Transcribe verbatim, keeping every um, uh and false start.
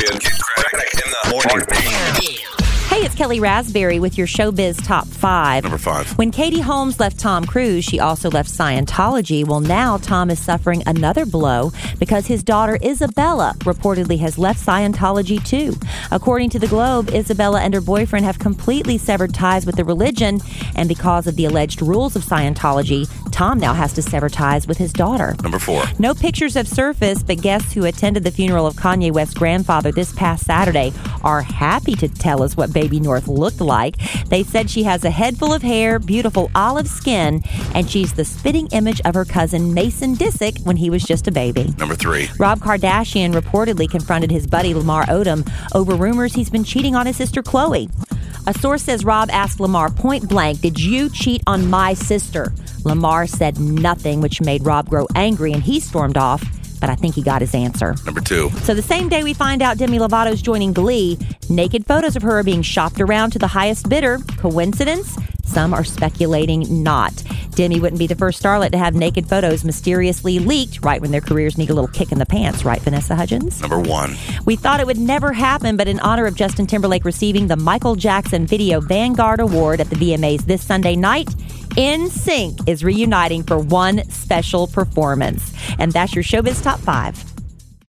Kid Craddock in the morning. Hey, it's Kelly Raspberry with your Showbiz Top five. Number five. When Katie Holmes left Tom Cruise, she also left Scientology. Well, now Tom is suffering another blow because his daughter Isabella reportedly has left Scientology too. According to The Globe, Isabella and her boyfriend have completely severed ties with the religion, and because of the alleged rules of Scientology, Tom now has to sever ties with his daughter. Number four. No pictures have surfaced, but guests who attended the funeral of Kanye West's grandfather this past Saturday are happy to tell us what Baby North looked like. They said she has a head full of hair, beautiful olive skin, and she's the spitting image of her cousin Mason Disick when he was just a baby. Number three. Rob Kardashian reportedly confronted his buddy Lamar Odom over rumors he's been cheating on his sister Khloe. A source says Rob asked Lamar point blank, "Did you cheat on my sister?" Lamar said nothing, which made Rob grow angry, and he stormed off. But I think he got his answer. Number two. So the same day we find out Demi Lovato's joining Glee, naked photos of her are being shopped around to the highest bidder. Coincidence? Some are speculating not. Demi wouldn't be the first starlet to have naked photos mysteriously leaked right when their careers need a little kick in the pants, right, Vanessa Hudgens? Number one. We thought it would never happen, but in honor of Justin Timberlake receiving the Michael Jackson Video Vanguard Award at the V M As this Sunday night, N Sync is reuniting for one special performance. And that's your Showbiz Top five.